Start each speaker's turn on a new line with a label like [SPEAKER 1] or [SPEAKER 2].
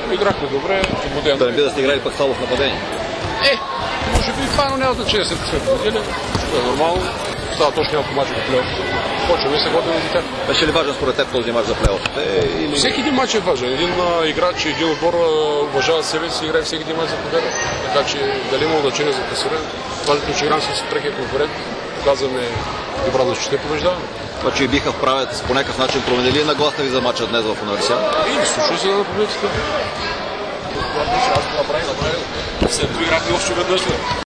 [SPEAKER 1] Играхме добре.
[SPEAKER 2] Да не би да сте играли пък само в нападение.
[SPEAKER 1] Може би това, но няма значение след неделя. Това е нормално. Става точно няколко мача в плейоф. Почваме и се готвим за тях.
[SPEAKER 2] Беше ли важен според теб този мач за плейофите?
[SPEAKER 1] Всеки един мач е важен. Един играч и един отбор уважава себе си и играе всеки един мач за победа. Така че дали има значение за класирането. Важното, че играем с прекия конкурент. Показваме добра защита и побеждаваме.
[SPEAKER 2] Това, че биха вправят по някакъв начин променили нагласта ви за мача днес в Универсиада?
[SPEAKER 1] Слушай се на победите. След това играхме още веднъж.